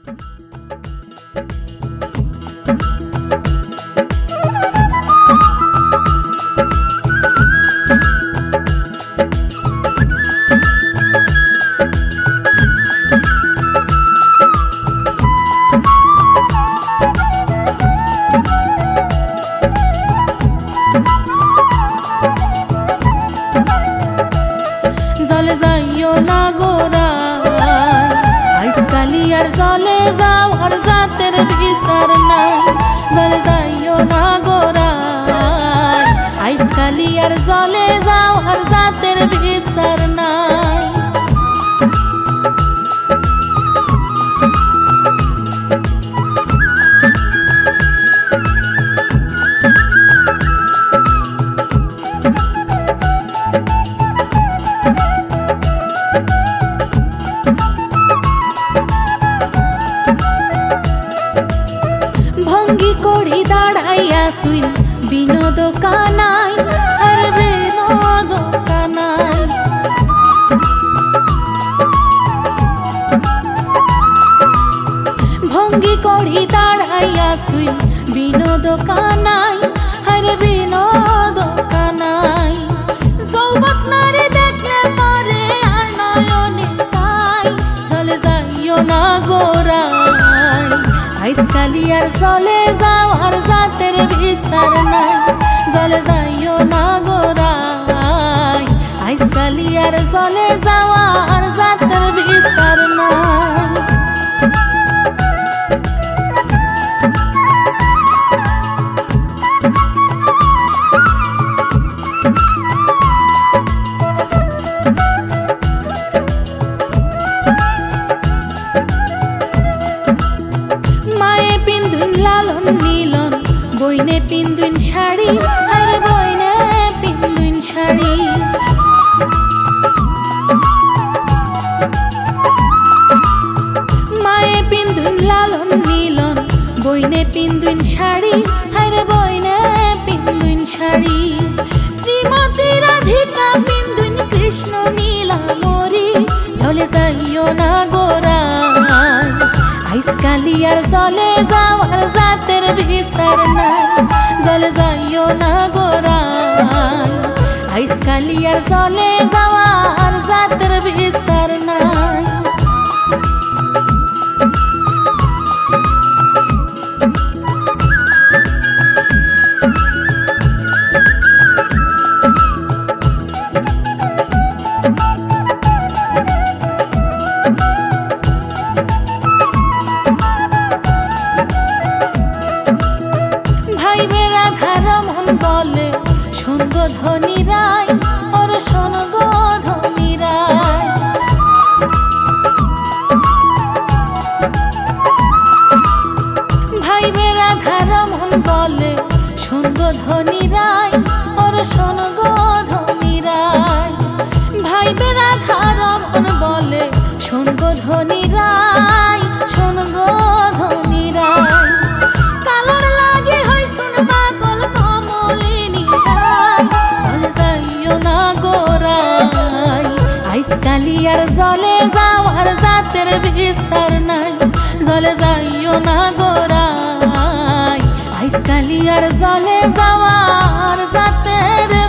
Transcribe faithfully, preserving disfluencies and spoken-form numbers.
জলে যাইও না গোরা আইসকালি আর জলে যাও আর জাতের বিচার নাই। জলে যাইও না গোরা আইসকালি আর জলে যাও আর জাতের বিচার নাই। ভঙ্গি করি দাঁড়াইয়া শুইন বিনোদ কানাই আর বিনোদ কানাই। ভঙ্গি করি দাঁড়াইয়া শুইন বিনোদ কানাই আর বিনোদ কানাই। যৌবক নারে দেখলে পরে আর নয়নে চাই। জলে যাইও না গোরাই আইসকালি আর জলে যাও আর জাতের বিচার নাই। জলে যাইও না গোরাই আইসকালি আর জলে যাও আর জাতের বিচার নাই। লালন মিলন বইনে পিন্দুন শাড়ি আর বইনে পিন্দুন শাড়ি। মায়ে পিন্দুন লালন মিলন বইনে পিন্দুন শাড়ি আর বইনে পিন্দুন শাড়ি। শ্রীমতী রাধিকা পিন্দুন কৃষ্ণ নীলামরি। জলে যাইও না গোরাই আইসকালি আর জলে যাও আর জাতের বিচার নাই। জলে যাইও না গোরাই আইসকালি আর জলে যাও আর জাতের বিচার নাই। বলে সঙ্গ ধনী রায় ওর সঙ্গ ধনী রায়। ভাই বেড়া ধারমন বলে সঙ্গ ধনী রায় ওর সঙ্গ ধনী রায়। ভাই বেড়া ধারমন বলে সঙ্গ ধনী রায় সঙ্গ ধনী রায়। কালোর লাগে হয় শুন পাগল কমলিনী রায়। জলে যাইও না গোরাই আইসকালি আর জলে যাও আর জাতের বিচার নাই। জলে যাইও না গোরাই আইসকালি আর জলে যাও আর জাতের